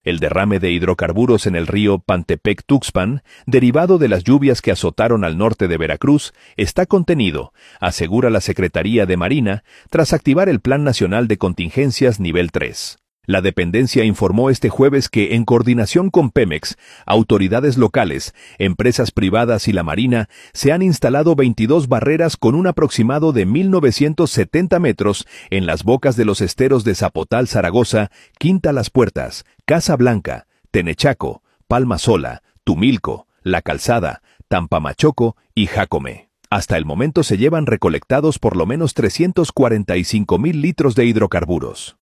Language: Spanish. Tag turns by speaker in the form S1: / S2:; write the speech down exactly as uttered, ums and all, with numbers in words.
S1: El derrame de hidrocarburos en el río Pantepec-Tuxpan, derivado de las lluvias que azotaron al norte de Veracruz, está contenido, asegura la Secretaría de Marina, tras activar el Plan Nacional de Contingencias Nivel tres. La dependencia informó este jueves que, en coordinación con Pemex, autoridades locales, empresas privadas y la Marina, se han instalado veintidós barreras con un aproximado de mil novecientos setenta metros en las bocas de los esteros de Zapotal, Zaragoza, Quinta Las Puertas, Casa Blanca, Tenechaco, Palma Sola, Tumilco, La Calzada, Tampamachoco y Jácome. Hasta el momento se llevan recolectados por lo menos trescientos cuarenta y cinco mil litros de hidrocarburos.